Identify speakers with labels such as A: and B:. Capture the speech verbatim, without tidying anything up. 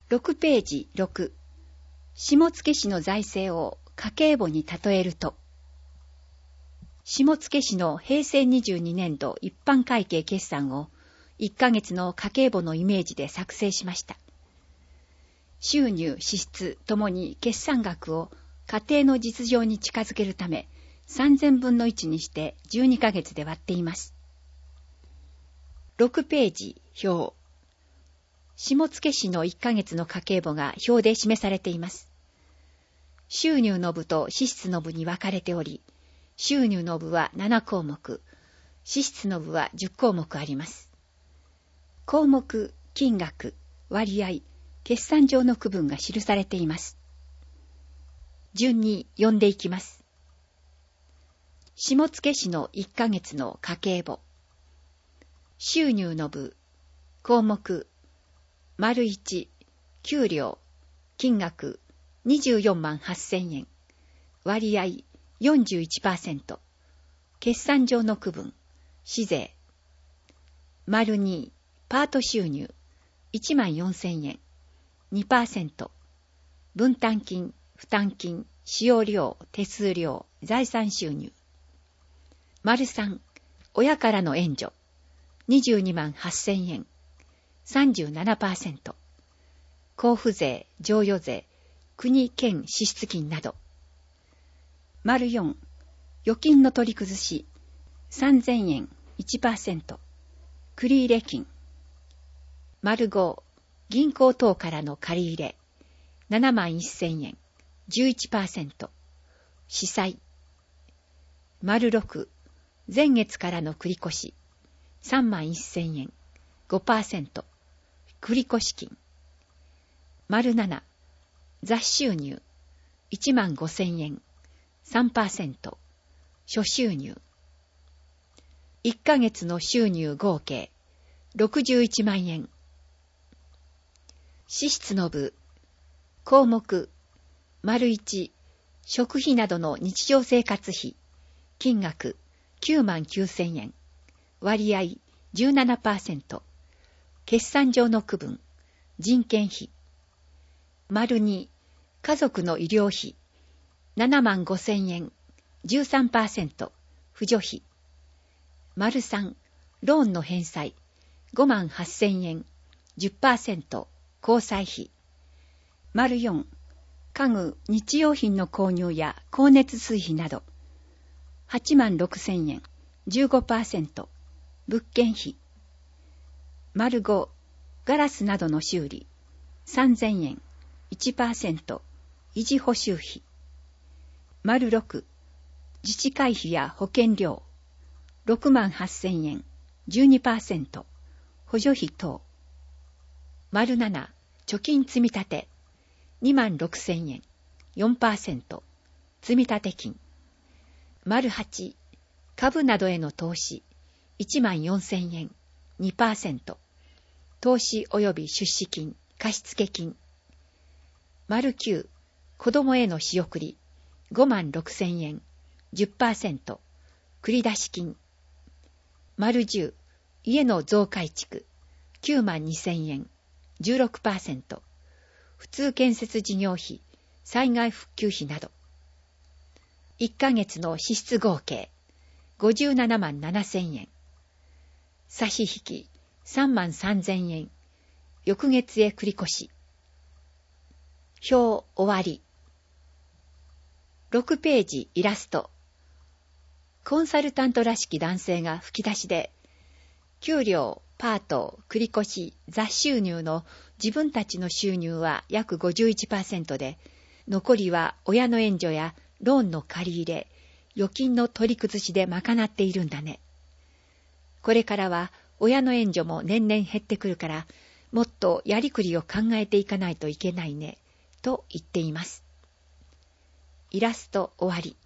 A: ろくページろく、下野市の財政を家計簿に例えると、下野市のへいせいにじゅうにねんど一般会計決算をいっかげつの家計簿のイメージで作成しました。収入、支出ともに決算額を家庭の実情に近づけるためさんぜんぶんのいちにしてじゅうにかげつで割っています。ろくページ表。下野市のいっかげつの家計簿が表で示されています。収入の部と支出の部に分かれており、収入の部はななこうもく、支出の部はじゅっこうもくあります。項目、金額、割合、決算上の区分が記されています。順に読んでいきます。下野市のいっかげつの家計簿。収入の部、項目、丸いち、給料、金額、にじゅうよんまんはっせんえん、割合 よんじゅういちパーセント、決算上の区分、市税。丸に、パート収入、いちまんよんせんえん、にパーセント、分担金、負担金、使用料、手数料、財産収入。丸さん、親からの援助、にじゅうにまんはっせんえん、さんじゅうななパーセント、交付税、贈与税、国県支出金など。丸よん、預金の取り崩し、さんぜんえん、いちパーセント、繰入金。丸ご、銀行等からの借り入れ、ななまんせんえん、じゅういちパーセント、司債。丸ろく、前月からの繰越、さんまんせんえん、ごパーセント、繰越金。丸なな、雑収入、いちまんごせんえん、さんパーセント、諸収入。いっかげつの収入合計、ろくじゅういちまんえん。支出の部、項目、丸いち、食費などの日常生活費、金額、きゅうまんきゅうせんえん、割合 じゅうななパーセント、決算上の区分、人件費。丸に、家族の医療費、ななまんごせんえん、じゅうさんパーセント、扶助費。丸さん、ローンの返済、ごまんはっせんえん、じゅっパーセント、交際費。丸よん、家具、日用品の購入や光熱水費など、はちまんろくせんえん、じゅうごパーセント、物件費。丸ご、ガラスなどの修理、さんぜんえん、いちパーセント、維持補修費。丸ろく、自治会費や保険料、ろくまんはっせんえん、じゅうにパーセント、補助費等。丸なな、貯金積立、にまんろくせんえん、よんパーセント、積立金。丸はち、株などへの投資、いちまんよんせんえん、にパーセント、投資及び出資金、貸付金。丸きゅう、子供への仕送り、ごまんろくせんえん、じゅっパーセント、繰出金。丸じゅう、家の増改築、きゅうまんにせんえん、じゅうろくパーセント、普通建設事業費、災害復旧費など。いっかげつの支出合計、ごじゅうななまんななせんえん。差し引き、さんまんさんぜんえん。翌月へ繰り越し。表終わり。ろくページイラスト。コンサルタントらしき男性が吹き出しで、給料、パート、繰越、雑収入の自分たちの収入は約 ごじゅういちパーセント で、残りは親の援助やローンの借り入れ、預金の取り崩しで賄っているんだね。これからは親の援助も年々減ってくるから、もっとやりくりを考えていかないといけないね、と言っています。イラスト終わり。